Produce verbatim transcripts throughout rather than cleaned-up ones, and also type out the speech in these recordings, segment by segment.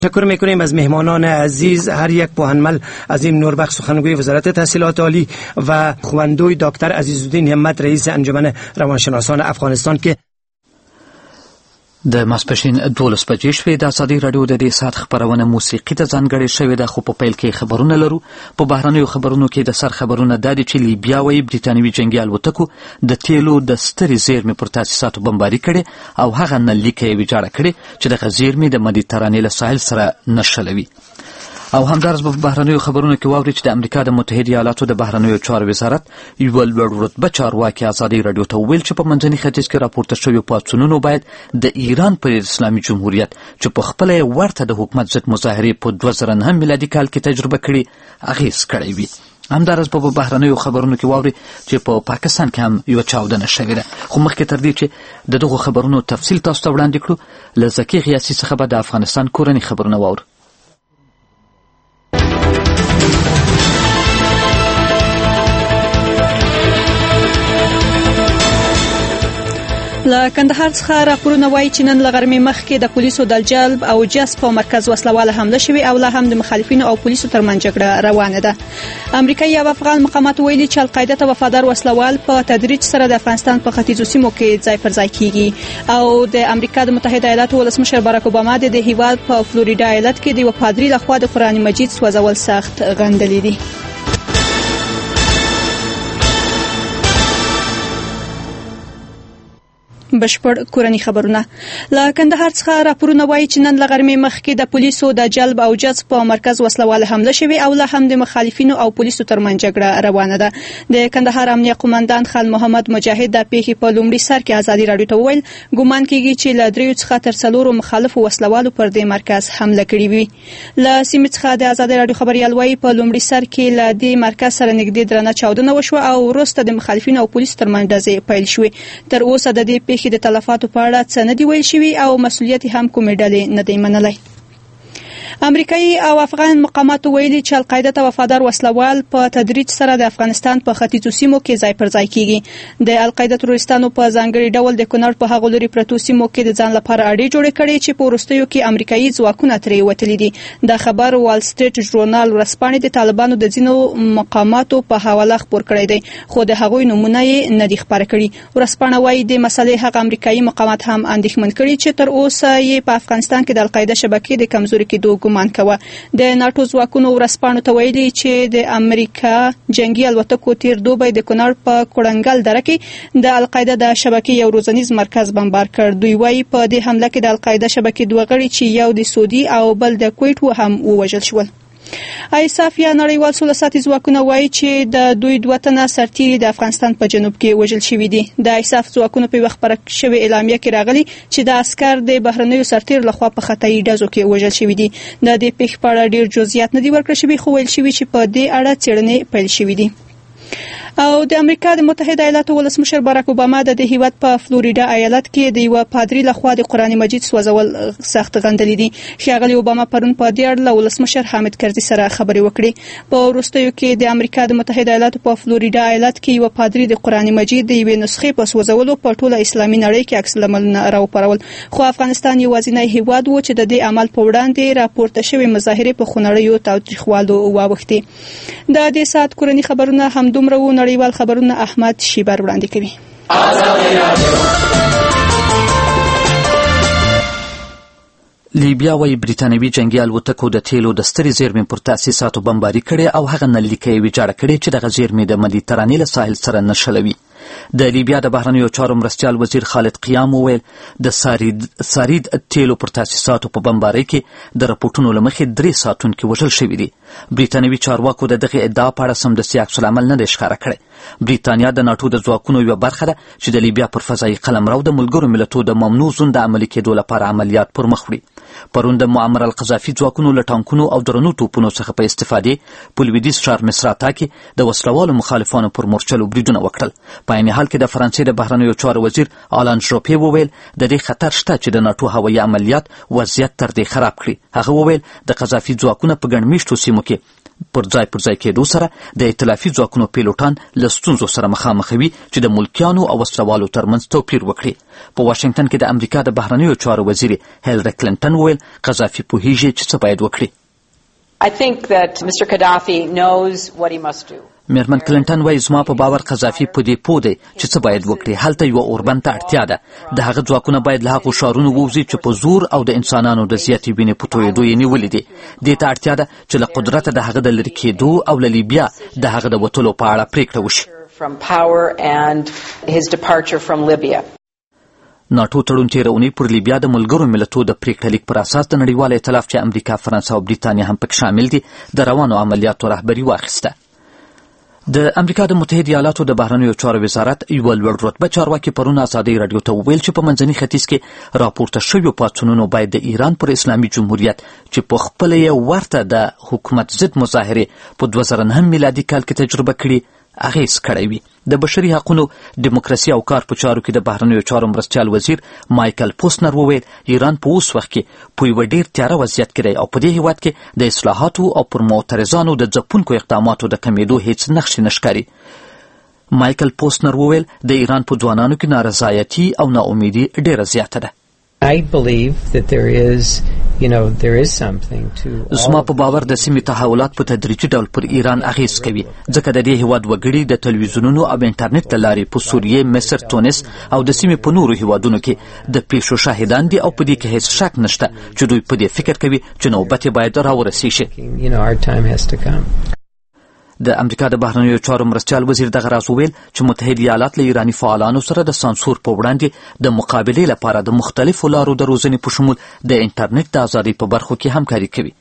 تشکر میکنیم از مهمانان عزیز، هر یک پوهنمل عظیم نوربخش سخنگوی وزارت تحصیلات عالی و خواندوی دکتر عزیزالدین همت رئیس انجمن روانشناسان افغانستان که د ماسپښین دولس بجې شوې. د ازادي راډیو د دې ساعت خپرونه موسیقي ته ځانګړې شوې ده، خو په پیل کې خبرونه لرو. په بهرنیو خبرونو کې د سر خبرونه دا دي چې لیبیا وایي برټانوي جنګي الوتکو د تیلو د سترې زیرمې پر تاسیساتو بمباري کړې او هغه نلیکه یې ویجاړه کړې چې دغه زیرمې د مدیترانې له ساحل سره نښلوي. او همدارس په بهرنیو خبرونو کې واوري چې د امریکا د متحده ایالاتو د بهرنیو چارو وزارت یو لوړ رتبه چارواکي ازادي راډیو ته وویل چې په منځني ختیځ کې راپورته شوي پاڅونونو باید د ایران پر اسلامي جمهوریت چې په خپله یې ورته د حکومت ضد مظاهرې په دوه زره نهم میلادي کال کې تجربه کړي اغېز کړی وي. همدارس په بهرنیو خبرونو کې واوري چې په پا پاکستان کې هم یوه چاودنه شوې ده. خو مخکې تر دې چې د دغو خبرونو تفصیل تاسو ته وړاندې کړو، له زکي غیاسي څخه به د افغانستان کورني خبرونه واورو. له کندهار څخه راپورونه وایي چې نن له غرمې مخکې د پولیسو د جلب او جذب په مرکز وسلواله حمله شوې او لا هم د مخالفینو او پولیسو ترمنځ جګړه روانه ده. امریکایي او افغان مقامات ویلي چې القاعده ته وفادار وسلوال په تدریج سره د افغانستان په ختیځو سیمو کې ځای پر ځای کیږي او د امریکا د متحده ایالاتو ولسمشر باراک اوباما د هیواد په فلوریدا ایالت کې د یو پادری لخوا د قرآن مجید سوځول سخت غندلې دي. بشپړ کورنی خبرونه. له کندهار څخه راپورونه وایي چې نن له غرمې مخکې د پولیسو د جلب او جذب په مرکز وسلواله حمله شوې او لا هم د مخالفینو او پولیسو ترمنځ جګړه روانه ده. د کندهار امنیه قومندان خان محمد مجاهد د پیښې په لومړي سر کې ازادي راډیو ته وویل ګومان کیږي چې له دریو څخه تر څلورو مخالفو وسلوالو پر دې مرکز حمله کړې وي. له سیمې څخه د ازادي راډیو خبريال وایي په لومړي سر کې له دې مرکز سره نږدې درنه چاودنه وشوه او وروسته د مخالفینو او پولیسو ترمنځ ډزې پیل شوې. تر اوسه د دې پیښې د تلفاتو په اړه څه نه دی ویل شوي او مسؤلیت هم کومې ډلې نه دی منلی. امریکایي او افغان مقامات ویلي چې القاعده ته وفادار وسلوال په تدریج سره د افغانستان په ختیځو سیمو کې ځای پر ځای کیږي. د القاعده تروریستانو په ځانګړي ډول د کونړ په هغو لرې پرتو سیمو کې د ځان لپاره اډې جوړې کړې چې په وروستیو کې امریکایي ځواکونه ترې وتلي دي. دا خبر وال سټریټ ژورنال ورځپاڼې د طالبانو د ځینو مقاماتو په حواله خپور کړی دی، خو د هغوی نومونه یې نه دي خپاره کړي. ورځپاڼه وایي د مسلې هغه امریکایي مقامات هم اندېښمن کړي چې تر اوسه یې په افغانستان کې د القاعده شبکې د کمزوري کېدو ګمان کوه. د ناتو ځواکونو ورځپاڼو ته ویلي چې د امریکا جنگي الوتکو تیر دوبی د کونړ په کوړنګل دره کې د القاعده د شبکې یو روزنیز مرکز بمبار کړ. دوی وایي په دې حمله کې د القاعده شبکې دوه غړي چې یو د سعودي او بل د کویټ و هم ووژل شول. ایساف یا نړیوال سوله ساتي ځواکونه وایي چې د دوی دوه تنه سرتیري د افغانستان په جنوب کې وژل شوي دي. د ایساف ځواکونو په وخت خبره شوې اعلامیه کې راغلي چې د عسكر د بهرنیو سرتیرو لخوا په خطایي ډزو کې وژل شوي دي. د دې پیښې په اړه ډیر جزئیات نه دي ورکړل شوي، خو ویل شوي چې په دې اړه څېړنې پیل شوي دي. او د امریکا د متحده ایالاتو ولسمشر باراک اوباما د دې هیواد په فلوریدا ایالت کې د یو پادری لخوا د قرآن مجید سوځول سخت غندلې دي. ښاغلي اوباما پرون په دې اړه له ولسمشر حامد کرزي سره خبرې وکړې. په وروستیو کې د امریکا د متحده ایالاتو په فلوریدا ایالت کې یو پادری د قرآن مجید د یوې نسخې په سوځولو په ټوله اسلامي نړۍ کې عکس العملونه راوپارول، خو افغانستان یوازینی هیواد و چې د دې عمل په وړاندې راپورته شوې مظاهرې په خونړیو تاوتریخوالو واوښتې. د دې ساعت کورني خبرونه همدومره و. نړیوال خبرونه احمد شیبر وړاندې کوي. لیبیا وایي برټانوي جنګي الوتکو د تیلو د سترې زیرمې پر تاسیساتو بمباري کړې او هغه نلیکه یې ویجاړه کړې چې دغه زیرمې د مدیترانې له ساحل سره نښلوي. د لیبیا د بهرنیو چارو مرستیال وزیر خالد قیام وویل د سارید سارید تیلو پر تاسیساتو په بمبارۍ کې د راپورټونو له مخې درې ساتونکي وژل شوي دي. برټانوي چارواکو د دغې ادعا په اړه سمدستي عکس العمل نه دی ښکاره کړی. برټانیا د ناټو د ځواکونو یوه برخه ده چې د لیبیا پر فضایي قلمرو د ملګرو ملتونو د ممنوع زون د عملي کېدو لپاره عملیات پر مخ وړي. پرون د معمر القذافي ځواکونو له ټانکونو او درنو توپونو څخه په استفادې په لویدیځ ښار مصراتا کې د وسلوالو مخالفانو پر مورچلو بریدونه وکړل. په عین حال کې د فرانسې د بهرنیو چارو وزیر آلان ژوپې وویل د دې خطر شته چې د ناټو هوایي عملیات وضعیت تر دې خراب کړي. هغه وویل د قذافي ځواکونه په ګڼ میشتو سیمو کې پر ځای پر ځای کېدو سره د ائتلافي ځواکونو پیلوټان له ستونزو سره مخامخ وي چې د ملکیانو او وسلوالو ترمنځ توپیر وکړي. په واشنګټن کې د امریکا د بهرنیو چارو وزیر هیلری کلینټن وویل قذافي پوهیږي چې څه باید وکړي. I think that Mister Gaddafi knows what he must do. میرمن کلینټن وایي زما په باور قذافي په دې پوه دی چې څه باید وکړي. هلته یوه اوربند ته اړتیا ده. د هغه ځواکونه باید له هغو ښارونو ووځي چې په زور او د انسانانو د زیاتې وینې په تویېدو یې نیولي دي. دې ته اړتیا ده چې له قدرته د هغه د لرې کېدو او له لیبیا د هغه د وتلو په اړه پرېکړه وشي. From power and his departure from Libya. ناټو تړون تېره اونۍ پر لیبیا د ملګرو ملتونو د پرېکړه لیک پر اساس د نړیوال ائتلاف چې امریکا، فرانسه او بریتانیا هم پکې شامل دي د روانو عملیاتو رهبري واخیسته. د امریکا د متحده ایالاتو د بهرنیو چارو وزارت یوه لوړ رتبه چارواکي پرون ازادۍ راډیو ته وویل چې په منځني ختیځ کې راپورته شویو پاڅونونو باید د ایران پر اسلامي جمهوریت چې په خپله یې ورته د حکومت ضد مظاهرې په دوه زره نهم میلادي کال کې تجربه کړي اغیز کړی وي. د بشري حقونو، ډیموکراسي او کار په چارو کې د بهرنیو چارو مرستیال وزیر مایکل پوسنر وویل ایران په اوس وخت کې په یوه ډیر تیاره وضعیت کې دی او په دې هیواد کې د اصلاحاتو او پر معترضانو د ځپونکو اقداماتو د کمیدو هیڅ نښې نه ښکاري. مایکل پوسنر وویل د ایران په ځوانانو کې نارضایتي او ناامیدي ډیره زیاته ده. I believe that there is, you know, there is something to. زما په باور د سیمې تحولات په تدریجي ډول پر ایران اغیز کوي ځکه د دې هیواد وګړي د تلویزیونونو او انټرنیټ له لارې په سوریې، مصر، تونس او د سیمې په نورو هیوادونو کې د پیښو شاهدان دي او په دې کې هیڅ شک نشته چې دوی په دې فکر کوي چې نوبت یې باید راورسیږي. You know, our time has to come. د امریکا د بهرنیو چارو مرستیال وزیر دغه راز وویل چې متحده ایالات له ایراني فعالانو سره د سانسور په وړاندې د مقابلې لپاره د مختلفو لارو د روزنې په شمول د انټرنیټ د ازادۍ په برخو کې همکاري کوي.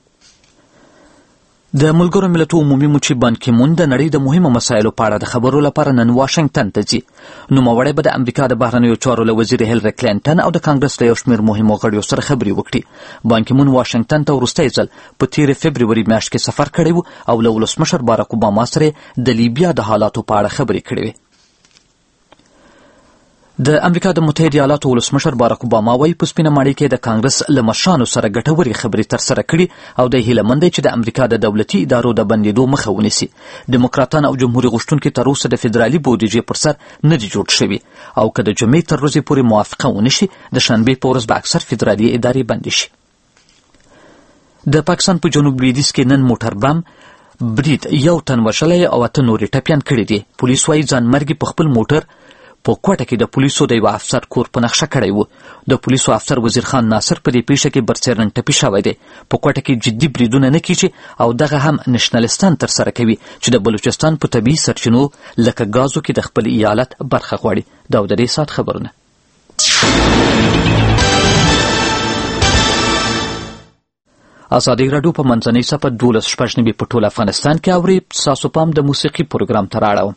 د ملګرو ملتونو عمومي مچي بان کی مون د نړۍ د مهمو مسایلو په اړه د خبرو لپاره نن واشنګټن ته ځي. نوموړی به د امریکا د بهرنیو چارو له وزیر هیلری کلینټن او د کانګرس له یو شمېر مهمو غړیو سره خبرې وکړي. بان کی مون واشنګټن ته وروستی ځل په تېرې فبروري میاشت کې سفر کړی و او له ولسمشر باراک اوباما سره د لیبیا د حالاتو په اړه خبرې کړې وې. د امریکا د متحده ایالاتو ولسمشر باراک اوباما وایي په سپینه ماڼۍ کې د کانګرس له مشرانو سره ګټورې خبرې ترسره کړي او د هیله مند دی چې د امریکا د دولتي ادارو د بندېدو مخه ونیسي. ډیموکراتان او جمهوري غوښتونکي تر اوسه د فدرالي بودیجې پر سر نه دي جوړ شوي او که د جمعې تر ورځې پورې موافقه ونشي د شنبې په ورځ به اکثر فدرالي ادارې بندې شي. د پاکستان په جنوب لویدیځ کې نن موټر بم برید یو تن وژلی او اته نورې ټپیان کړي دي. پولیس وایي ځانمرګي په خپل موټر په کوټه کې د پولیسو د یوه افسر کور په نقشه کړی و. د پولیسو افسر وزیر خان ناصر په دې پیښه کې برڅیرن ټپي شوی دی. په کوټه کې جدي بریدونه نه کیږي او دغه هم نشنلستان ترسره کوي چې د بلوچستان په طبیعي سرچینو لکه ګازو کې د خپل ایالت برخه غواړي. دا د دې ساعت خبرونه. ازادۍ راډیو په منځنۍ صفحه دولس شپږ نوي په ټول افغانستان کې اوري. ستاسو پام د موسیقي پروګرام ته راړو.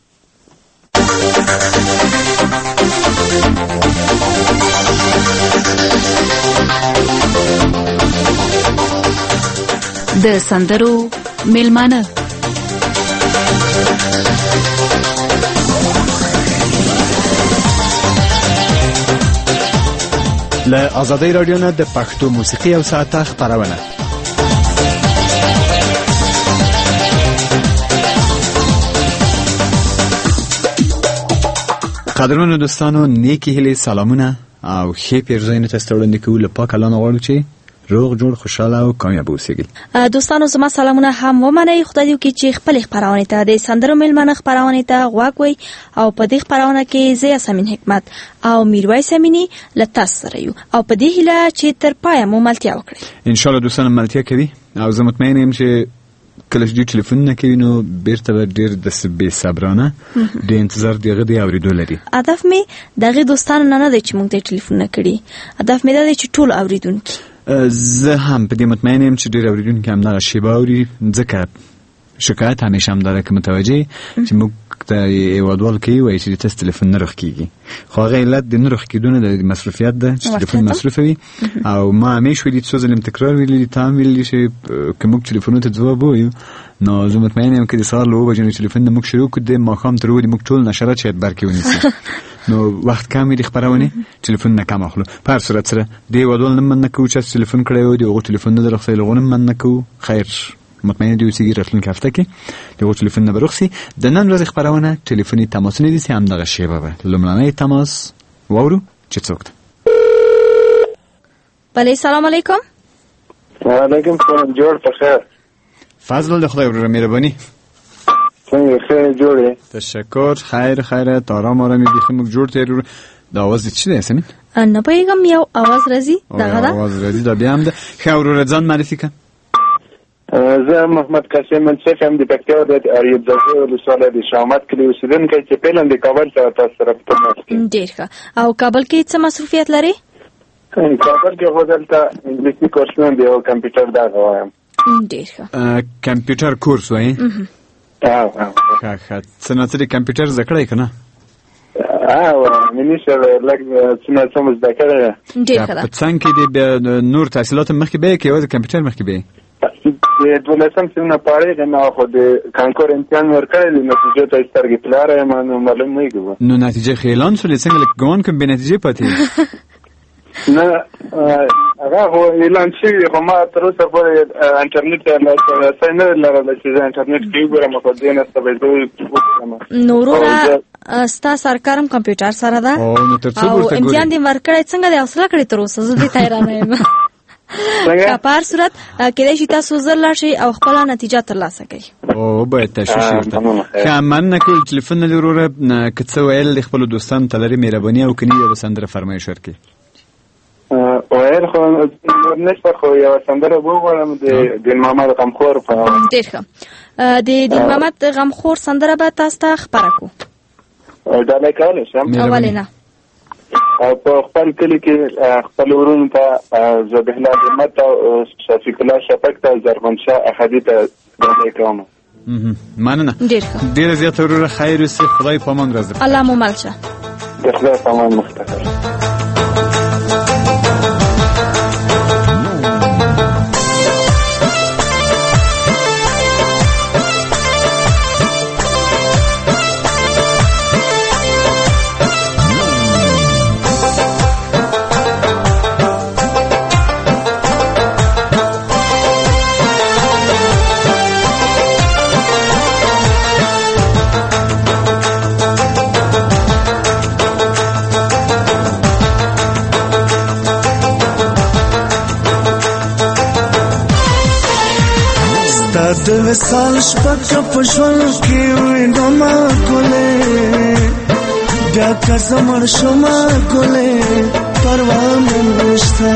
د سندرو میلمانه له ازادۍ راډیو نه د پښتو موسیقي او ساعته خبرونه. قدرمنو دوستانو، نیکی هیلې، سلامونه او ښې پیرزوینې تاسو ته وړاندې کوو. له پاک الله نه غواړو چې روغ جوړ، خوشحاله او کامیاب اوسئ. دوستانو زما سلامونه هم ومنئ. خدای دې وکړي چې خپل خبرونه ته د سندرو میلمانه خبرونه ته غوږ وئ او په دې خبرونه کې زه یاسمین حکمت او میرویس امینی له تاسو سره یو او په دې هیله چې تر پایه مو ملتیا وکړي. ان شاء الله دوستانو ملتیا کوي او زه مطمئن یم چې کله چې ټلیفون نه کوي نو بیرته به ډېر د بې صبرانه د انتظار دغه دی اورېدو لري. هدف مې دغه دوستانو نه نه دی چې موږ ته ټلیفون نه کړي. هدف مې دا دی چې ټول اوریدونکي. زه هم په دې مطمئن یم چې ډېر اوریدونکي همدغه شیبه اوري، ځکه شکایت همیشه همداره که متوجه چې موږ ته هېوادوال کوي وایي چې تاسو ټلیفون نه رخ کېږي، خو هغه علت د نه رخ کېدو نه د مصروفیت ده چې ټلیفون مصروفه وي. او ما همیش ویلي څو ځلې تکرار ویلي، تا هم ویلي چې که موږ ټلیفونو ته ځواب ووایو نو زه مطمئن یم که د سهار له اوه بجې نه ټلیفون نه موږ شروع کړو د ماښام تر اوه دې موږ ټول نشرات شاید برکې ونیسي. نو وخت کم وي د خپرونې، ټلیفون نه کم اخلو. په هر صورت سره د هېوادوال نه مننه کوو چې تاسو ټلیفون کړی و، د هغو ټلیفون نه در رسوي، له هغو نه مننه کوو. خیر مطمئن دي اوسېږي راتلونکي هفته کې دغه ټلیفون نه برخسي. د نن ورځې خبرونه ټلیفوني تماسونه دي چې هم دغه شیبه به لومړنی تماس وورو چې څوک ده. بله سلام علیکم. وعلیکم السلام. جوړ په خیر. فضل د خدای ورو مهرباني. څنګه ښه جوړې؟ تشکر. خیر خیرت آرام آرامی بیخي موږ جوړ تیر. دا आवाज څه دی سمین؟ نه پوهېږم یو आवाज راځي دغه ده. आवाज راځي دا بیا هم ده. ښه ورور ځان معرفي کړه. زه محمد قاسم منصف یم د پکتیا د اریوب ځای ولسوالۍ د شامت کلي اوسېدونکی چې فعلا د کابل څخه تاسو سره په تماس کې. ډېر ښه. او کابل کې څه مصروفیت لري؟ کابل کې خو دلته انګلیسي کورسونه دی او کمپیوټر دغه وایم. ډېر ښه. کمپیوټر کورس وایي؟ او او ښه ښه. څه نه څه د کمپیوټر زده کړی که نه؟ او مینی سره لږ څه نه څه مو زده کړی ده. ډېر ښه ده. په څنګ کې دې بیا نور تحصیلات هم مخکې بیې که یوازې کمپیوټر مخکې بیې؟ د دولسم صنف نه پاړې نه خو د کانکور امتحان ورکړی دی نتیجو ته یې سترګې په لاره یم نو معلوم نه کېږي. نو نتیجه خو اعلان شولې څنګه لکه ګمان کوم بې نتیجې پاتې نه هغه خو اعلان شوي خو ما تر اوسه پورې انټرنېټ ته لاسرسی نه لرلی چې زه انټرنېټ کې وګورم خو دې نه به زه وګورم. نو وروره ستا سرکار هم کمپیوټر سره ده او امتحان دې ورکړی څنګه دې حوصله کړې تر اوسه؟ زه دې ته حیرانه یم. که په هر صورت کېدای شي تاسو زر لاړ شئ او خپله نتیجه ترلاسه کړئ. او باید تشویش ورته. ښه مننه کوو ټلیفون نه لري وروره که څه ویل د خپلو دوستانو ته لري مهرباني او که نه یوه سندره فرمایش ورکړي. ویل خو نشته خو یوه سندره وغواړم د دین محمد غمخور په اړه. ډېر ښه. د دین محمد غمخور سندره به تاسو ته خپره کړو. ډالۍ کولی شم؟ ولې نه. په خپل کلي کې خپل ورونو ته ذبیح الله همت او شفیق الله شفق ته زرغون شاه احدي ته ډالۍ کوم. مننه. ډېر ښه. ډېره زیاته وروره خیر اوسې. خدای په امان ورځ درکړي. الله مو مل شه. د خدای په امان مفتخر. د وصال شپه په ژوند کې وینم ما ګلې بیا که زه مړ شم ګلې پروا مې نشته.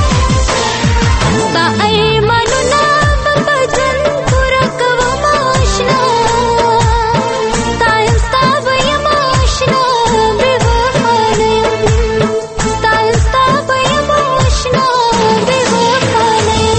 ستا ایمانونه به په جن پوره کوم اشنا ستا یم ستا به یم اشنا بې وفا نه یم ستا یم ستا به یم اشنا بې وفا نه یم.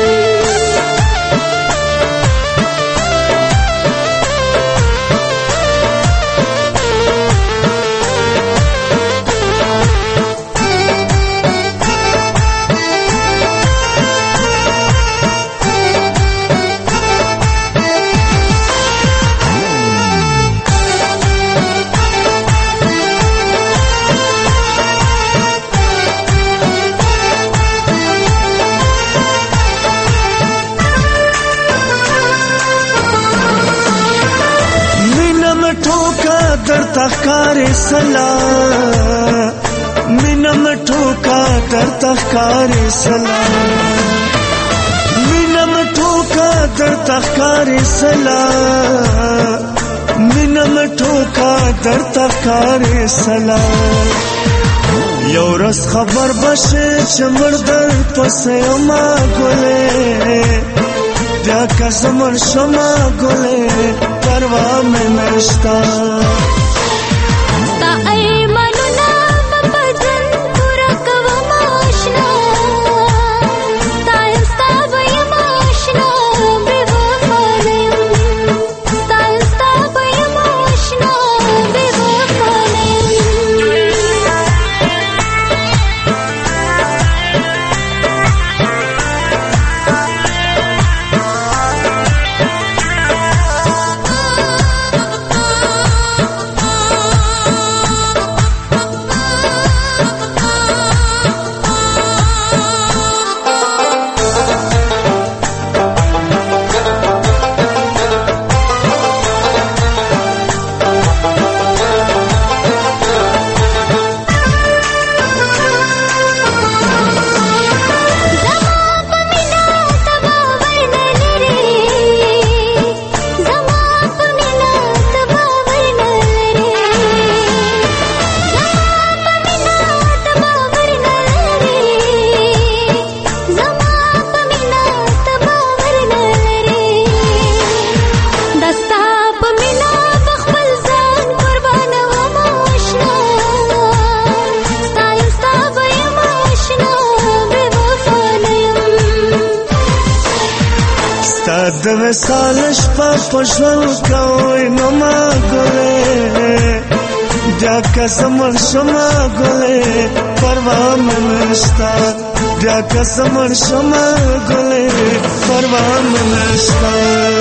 تخکارې سلا مینه مټو کا در تخکارې سلا مینه مټو کا در تخکارې سلا مینه مټو کا در تخکارې سلا. یو ورځ خبر بشه چې مړ در پسې ما ګلې بیا که زه مړ شم ګلې پروا مې نشته. ستا ایمانونه به په جن پوره کوم اشنا ستا یم ستا به یم اشنا بې وفا نه یم ستا یم ستا به یم اشنا بې وفا نه یم. د وصال شپه په ژوند کوي نو ما ګلې بیا قسم شما ګلې پروا مې نشته بیا قسم شما ګلې پروا مې نشته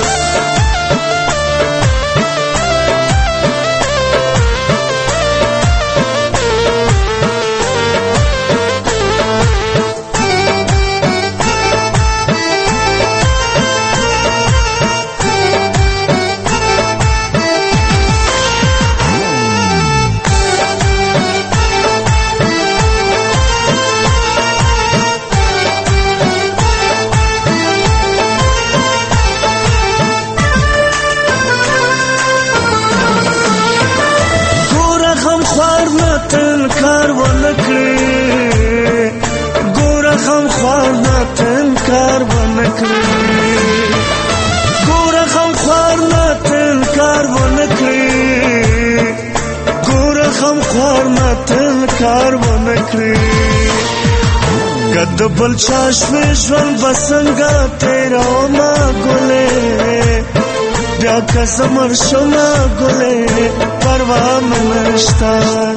کد بل چاشوی ژوند بسنګا تیرا ما ګلې بیا قسم شما ګلې پروا مې نشته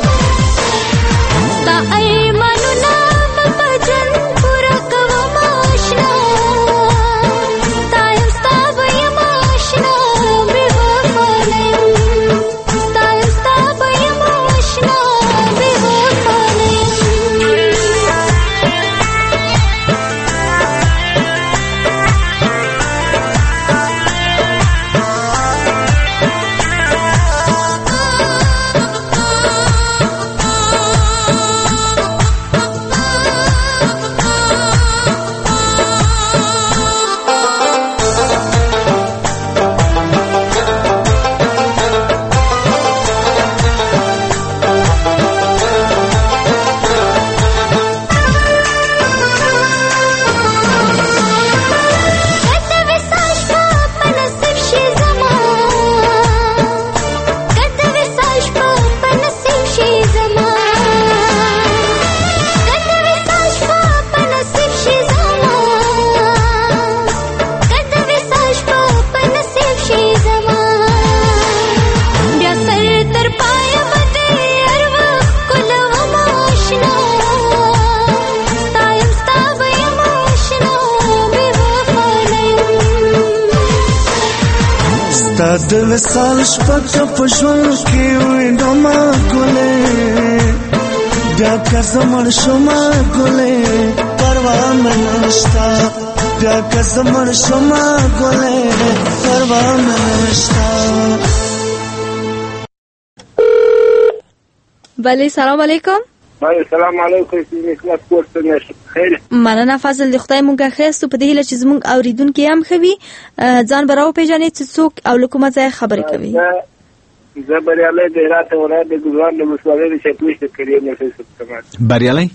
تا ایمانونه په جن پورا کوم آشنا تا یم ستا یم آشنا بې وفا نه یم تا یم ستا یم آشنا بې وفا نه یم د وصال شپه په ژوند کې وي نو ما ګلې بیا قسم شما ګلې پروا مې نشته بیا قسم شما ګلې پروا مې نشته بله سلام علیکم السلام علیکم نسبت کوست نشه خیر مننه فضل د خدای مونږه خېستو په دې هیله چې زمونږ اوریدونکو هم خوي ځان براو پیژنې چې څوک او له کومه ځای خبرې کوي زه بریالي د هرات ولایت د ګلوان د مشورې د شپږ کریم نه څه بریالي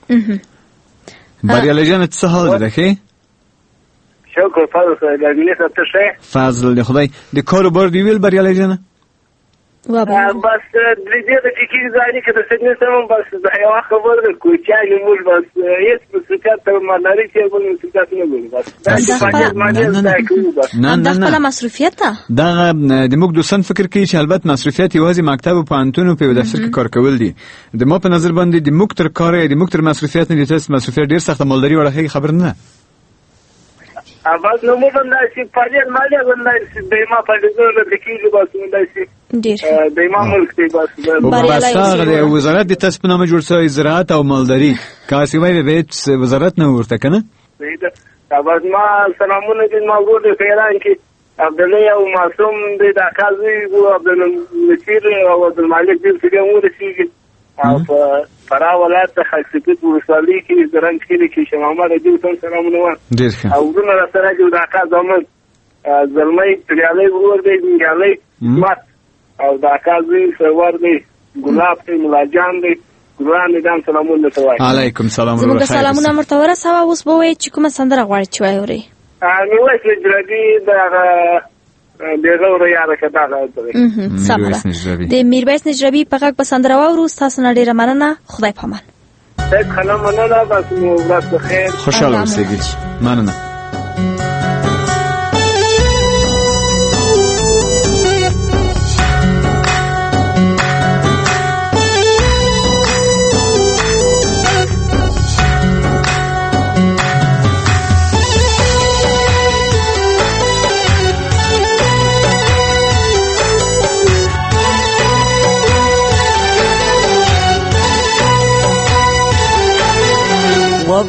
بریالي جان څه حال ده ښه شکر فضل د انګلیسي ته شه فضل د خدای د کاروبار دی ویل بریالي جان بس دې د کې ځای کې د سګنې سم بس دا یو خبر د کوچای موږ بس هیڅ مسکات تر مالاري چې بل مسکات نه ګوري بس دا چې باندې نه نه خپل مصرفیت ده دا د موږ دوسن فکر کوي چې البته مصرفیت یوازې مکتب او پانتون په دفتر کې کار کول دي د مو په نظر باندې د موږ تر کار د موږ تر مصرفیت نه دي تاسو مصرفیت ډیر سخت مالداري وړه خبر نه اول نو موږ باندې چې فعالیت مالیا باندې د ما په دغه د کېږي بس باندې ډیر د امام ملک دی بس بس هغه د وزارت د تصمیم جوړ شوی زراعت او مالداري کاسي وای به وزارت نه ورته کنه اول ما سلامونه دې موضوع د فیران کې عبد الله او معصوم د داخلي او عبد النصير او عبد المالک دې څنګه ورسیږي او فرا ولایت خلصبت ورسالي کې درنګ کې کې شمامه دې څنګه سلامونه و او ورونه سره جو داخل زمون زلمي پریالي ور دې ګالي مات او دا کازي سرور دی ګلاب دی ملاجان دی ګران نظام سلامونه توای علیکم سلام زموږ سلامونه مرتوره سوا اوس به وای چې کومه سندره غواړي چې وای اوري نو وای چې جردي دا دغه ور یاد کړه دا سمره د میرویس نجربي په غږ په سندره واورو تاسو نه ډیره مننه خدای پامان ته کلام مننه بس مو ورځ بخیر خوشاله اوسئ مننه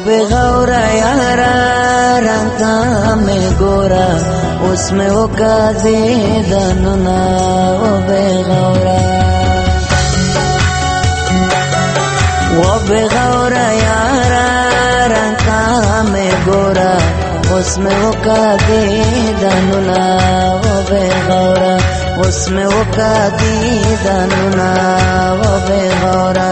बेगौरा यारा रंगा में गोरा उसमें वो का दे दनुना वो बेगौरा वो बेगौरा यारा रंगा में गोरा उसमें वो का दे दनुना वो बेगौरा उसमें वो का दे दनुना वो बेगौरा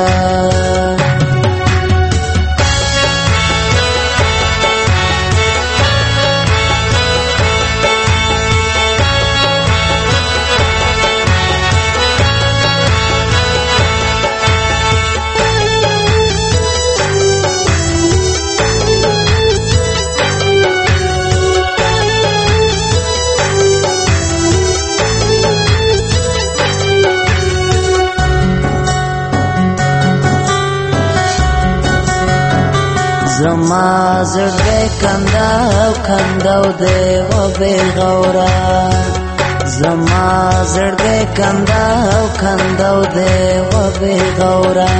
زما زړګی کنداو کنداو دی و بیغورا زما زړګی کنداو کنداو دی و بیغورا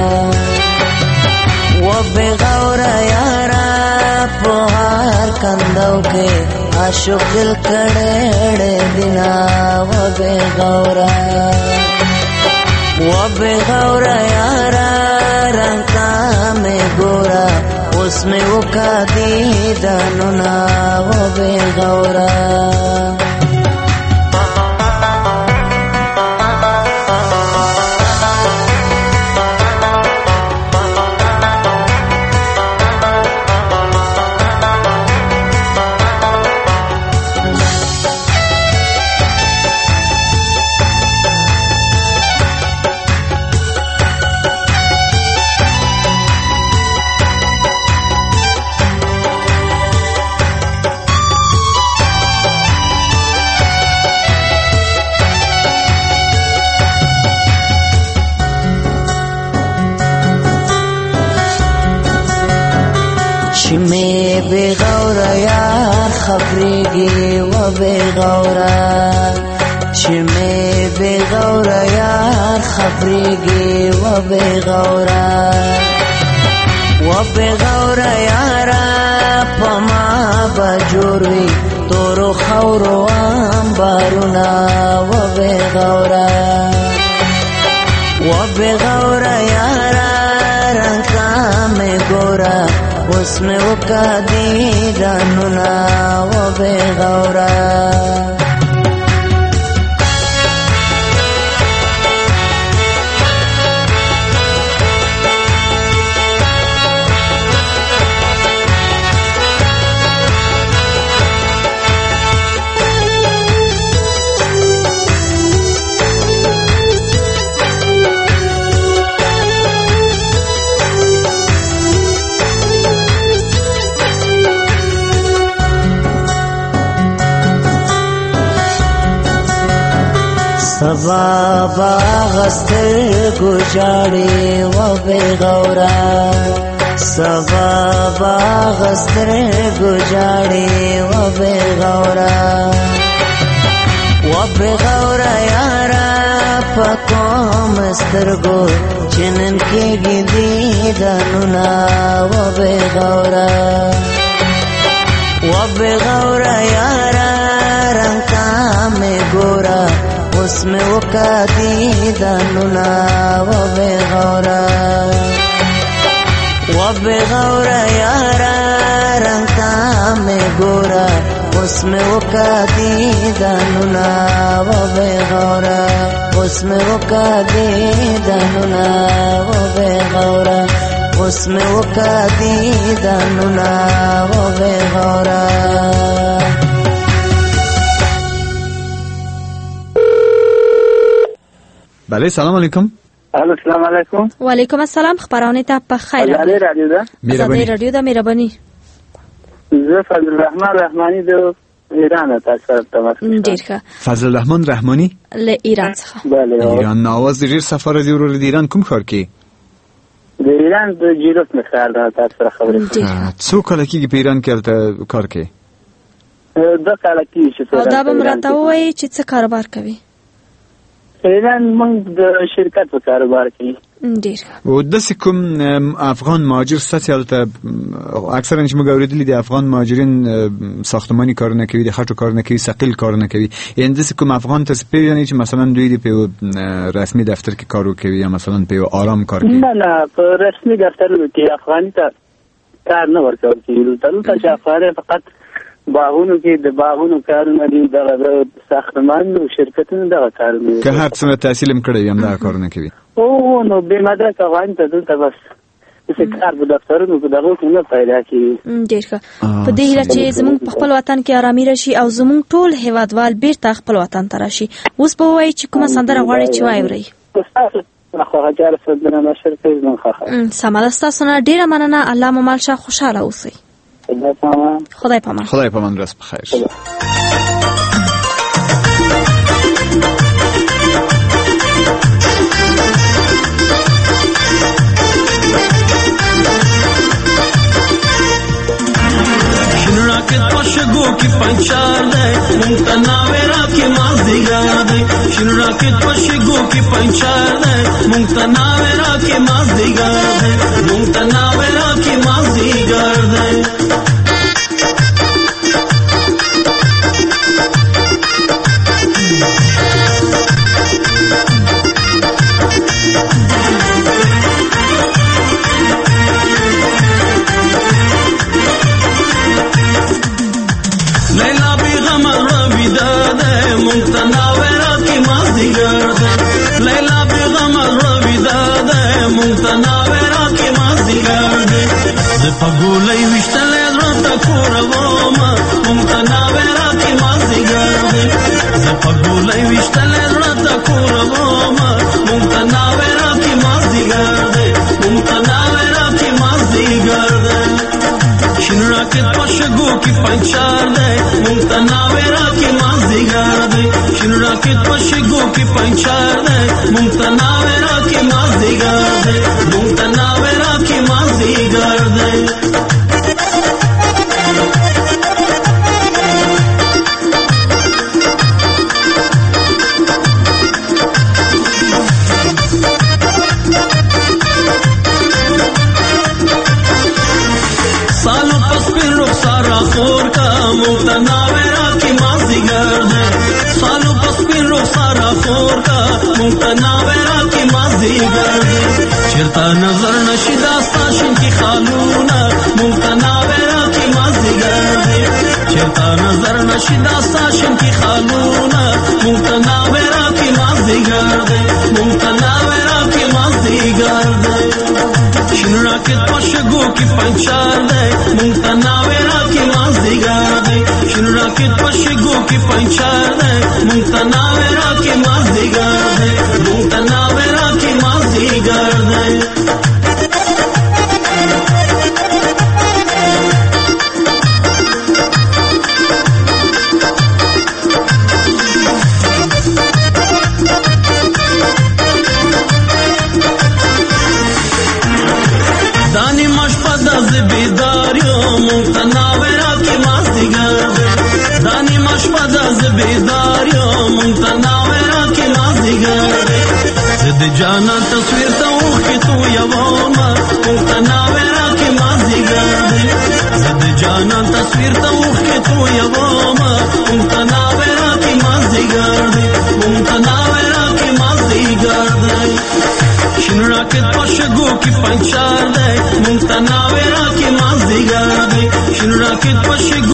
و بیغورا یارا په هر کنداو کې عاشق دل کړه دینا و بیغورا و بیغورا یارا رنگا میں گورا उसमें वो का दीदानो ना वो बेगौरा में बेगौरा यार खबरेगी वो बेगौरा में बेगौरा यार खबरेगी वो बेगौरा वो बेगौरा यारा पमा बजोरी तोरो खौरो बारुना वो बेगौरा वो बेगौरा यारा रंगा में गोरा उसमें वो का दीदानो ना वो बेगौरा सबा बागस्तर गुजारे वो बेगौरा सबा बागस्तर गुजारे वो बेगौरा वो बेगौरा यारा पको मस्तरगो चिनन के गिदी दनुना वो बेगौरा वो बेगौरा यारा रंगा में गोरा उसमें वो का दीदानो ना वो बेगौरा वो बेगौरा यारा रंगा में गोरा उसमें वो का दीदानो ना वो बेगौरा उसमें वो का दीदानो ना वो बेगौरा उसमें वो का दीदानो ना वो बेगौरा بله سلام علیکم. السلام علیکم. و علیکم السلام. خبرونه ته په خیر. ازادي رادیو ده. ازادي رادیو ده مهرباني. زه فضل الرحمن رحمانی د ایران تاسو ته تماس. ډیر ښه. فضل الرحمن رحمانی له ایران څخه. بله. ایران نواز ډیر سفر دی ورول د ایران کوم ښار کې؟ د ایران د جیروس مخار ده تاسو خبرې. څو کله کېږي په ایران کې البته کار کوي؟ دا کله کېږي چې او دا به مرته وایي چې څه کاروبار کوي؟ ایران موږ د شرکت په کاروبار کې. ډیر او داسې کوم افغان مهاجر ستاسې هلته اکثرا چې موږ اورېدلي دي افغان مهاجرین ساختماني کارونه کوي، د خټو کارونه کوي، ثقیل کارونه کوي، یعنې داسې کوم افغان تاسې پېژنئ چې مثلا دوی د په یو رسمي دفتر کې کار کوي یا مثلا په یو آرام کار کوي؟ نه نه په رسمي دفترونو کې افغاني ته کار نه ورکول کېږي. دلته چې افغاني فقط باغونو کې د باغونو کارونه دي، دغه ساختمان او شرکتونو دغه کارونه. که هر څومره تحصیل هم کړی وي همدغه کارونه کوي. او نو بې مدرک افغاني ته دلته بس داسې کار په دفترونو کې دغو کې نه پیدا کېږي. ډېر ښه. په دې هیله چې زموږ په خپل وطن کې ارامي راشي او زموږ ټول هیوادوال بیرته خپل وطن ته راشي. اوس به ووایي چې کومه سندره غواړئ چې واورئ؟ خواهد جار سندره نشر کوي من خواهد. سمه ده، ستاسو نه ډېره مننه. الله مو مل شه، خوشحاله اوسئ. خدای پامان. خدای پامان. خدای پامان. رس بخیر. راکت پشگو کی پنچار دے ممتنا ویرا کی مازدیگر دے شن راکت پشگو کی پنچار دے ممتنا ویرا کی مازدیگر دے ممتنا ویرا کی مازدیگر دے پگولای وشتل رتا کورما ممتنا ورا کی مازیگر دے ز پگولای وشتل رتا کورما ممتنا ورا کی مازیگر دے ممتنا ورا کی مازیگر دے شن راکت پشگو کی پنچار دے ممتنا ورا کی مازیگر دے شن راکت پشگو کی پنچار دے ممتنا ورا کی مازیگر دے ممتنا ورا کی مازیگر دے چرتا نظر نشیدا ستاشن کی خالونا ممتنا ورا کی مازیگر دے چرتا نظر نشیدا ستاشن کی خالونا ممتنا ورا کی مازیگر دے ممتنا ورا کی مازیگر دے شن راکت پشگو کی پنچار دے ممتنا ورا کی مازیگر دے شن راکت پشگو کی پنچار دے ممتنا ورا کی مازیگر دے ممتنا ورا کی مازیگر دے دانی مشپد از بیداریو ممتنا ورا کی مازیگر دے دانی مشپد از بیداریو ممتنا ورا کی مازیگر دے زد جانا تصویر تا اوخ کی تو یواما ممتنا ورا کی مازیگر دے زد جانا تصویر تا اوخ کی تو یواما ممتنا ورا کی مازیگر دے ممتنا ورا کی مازیگر دے شن راکت پشگو کی پنچار دے ممتنا ورا کی مازیگر دے شن راکت پشگو